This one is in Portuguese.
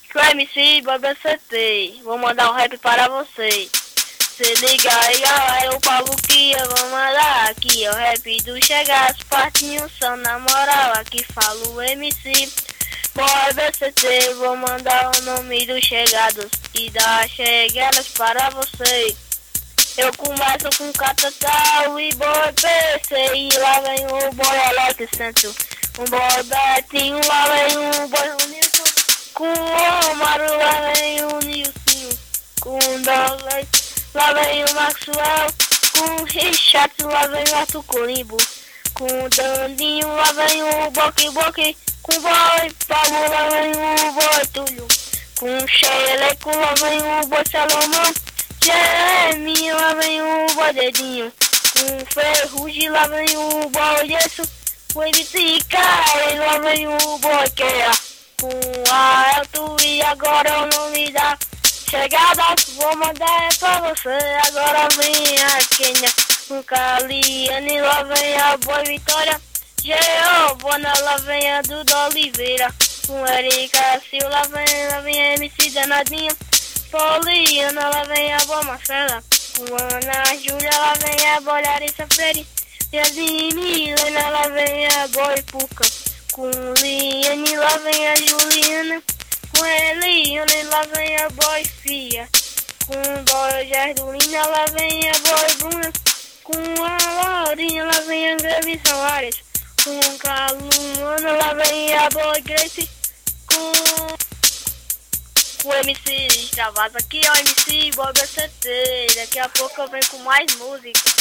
Que o MC Bob acertei. Vou mandar um rap para vocês. Se liga aí, galera, o Paulo que eu vou mandar aqui. É o rap do Chegados, partinho são na moral. Aqui fala o MC Bob acertei. Vou mandar o nome dos Chegados e dar chegadas para vocês. Eu começo com Catatal e Boy PC. E lá vem o Boy Alex Santo. Um Boy Betinho, lá vem o Boy Nilson. Com o Omaro, lá vem o Nilcinho. Com o Douglas, lá vem o Maxwell. Com o Richard, lá vem o Arthur Colimbo. Com o Dandinho, lá vem o Boque Boque. Com o Boy Paulo, lá vem o Boy Túlio. Com o Xeleco, lá vem o Boy Salomão. Jeremy, lá vem o Boy Dedinho. Com o Ferrugem, lá vem o Boy Yesso. Com o MC Kai, lá vem o Boy Kea. Com a Elton e agora o nome da chegada. Vou mandar é pra você. Agora vem a Kenya. Com Caliane, lá vem a Boy Vitória. Giovana, lá vem a Duda Oliveira. Com Erika Silva, lá vem a MC Danadinha. Poliana, lá vem a Boa Marcela. Com Ana Júlia, lá vem a Boa Larissa Freire. Yazine Milena, lá vem a Boa Puca. Com Liane, lá vem a Juliana. Com Eliane, lá vem a Boa Fia. Com Boa Jardulina, lá vem a Boa Bruna. Com a Laurinha, lá vem a Gravi Soares. Com Calumana, lá vem a Boa Grace. Com o MC Extravasa, aqui é o MC Bob ACT. Daqui a pouco eu venho com mais música.